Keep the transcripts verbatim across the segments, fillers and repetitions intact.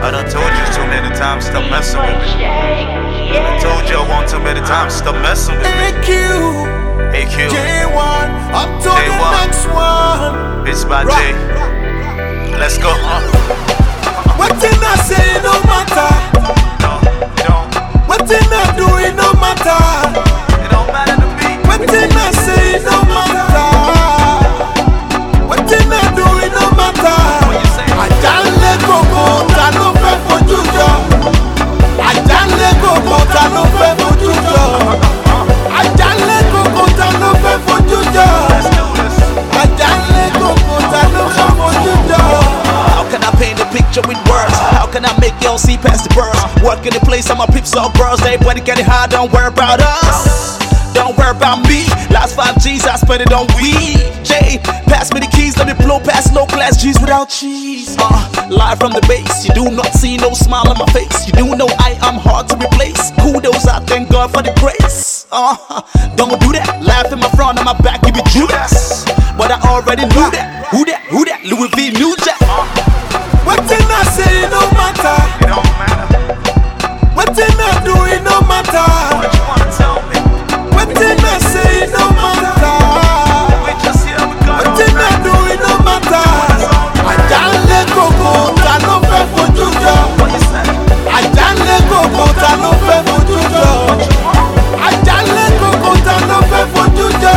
I done told you too many times, stop messing with me. I told you I want too many times, stop messing with me. A Q, A Q, J one, up to J the one. next one. It's by Rock. J. Let's go. Uh. What thing I say no matter, No, it don't. what thing I do it no matter, It don't matter to me. what thing I say no matter, what thing I do it no matter. What you say? Ajale koko ta no fe fojú jọ, ajale koko ta no fe fojú jọ, ajale koko ta no fe fojú jọ, Let's do this. ajale koko ta no fe fojú jọ. How can I paint a picture with words? How can I make y'all see past the birds? Work in the place, all my peeps all bros. Everybody getting high, don't worry about us. Don't worry about me. Last five G's, I spent it on weed. Jay, pass me the keys, let me blow past low class G's without cheese. Uh, live from the base, you do not see no smile on my face. You do know I am hard to replace. Kudos, I thank God for the grace. Uh, don't do that. Laugh in my front, on my back, give it Judas. But I already knew that. Who that? Who that? Louis V. New Jack. What thing I say no matter, It don't matter. what thing I do it no matter, What you wanna tell me? what thing I say no matter, We just here, we got what all thing I night. do it no matter. Ajale koko ta no fe fojú jọ, What you say? ajale koko ta no fe fojú jọ, ajale koko ta no fe fojú jọ,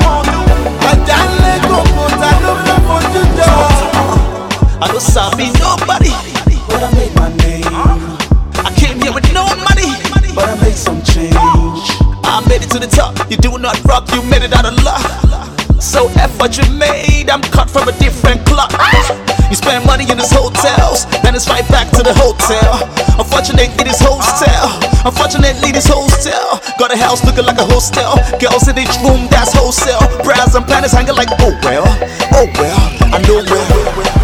ajale koko ta no fe fojú jọ. I don't sabi nobody, but I made my name. I came here with no money, but I made some change. I made it to the top. You do not rock, you made it out of luck. So F what you made, I'm cut from a different cloth. You spend money in these hotels, then it's right back to the hotel. Unfortunately, this hostel, unfortunately, this hostel got a house looking like a hostel. Girls in each room, that's wholesale. Bras and planners hanging like, oh well, oh well, I know well.